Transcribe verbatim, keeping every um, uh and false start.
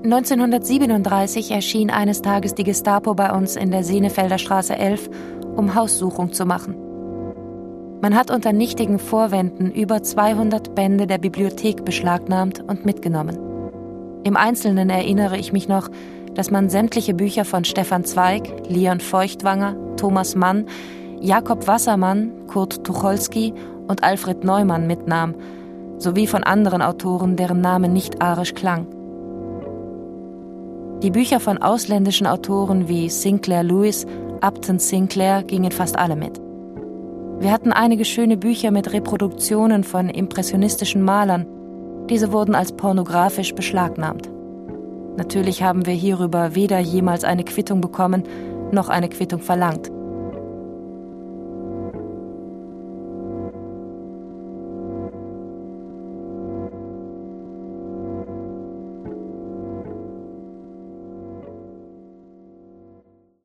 neunzehnhundertsiebenunddreißig erschien eines Tages die Gestapo bei uns in der Senefelder Straße elf, um Haussuchung zu machen. Man hat unter nichtigen Vorwänden über zweihundert Bände der Bibliothek beschlagnahmt und mitgenommen. Im Einzelnen erinnere ich mich noch, dass man sämtliche Bücher von Stefan Zweig, Leon Feuchtwanger, Thomas Mann, Jakob Wassermann, Kurt Tucholsky und Alfred Neumann mitnahm, sowie von anderen Autoren, deren Name nicht arisch klang. Die Bücher von ausländischen Autoren wie Sinclair Lewis, Upton Sinclair gingen fast alle mit. Wir hatten einige schöne Bücher mit Reproduktionen von impressionistischen Malern. Diese wurden als pornografisch beschlagnahmt. Natürlich haben wir hierüber weder jemals eine Quittung bekommen, noch eine Quittung verlangt.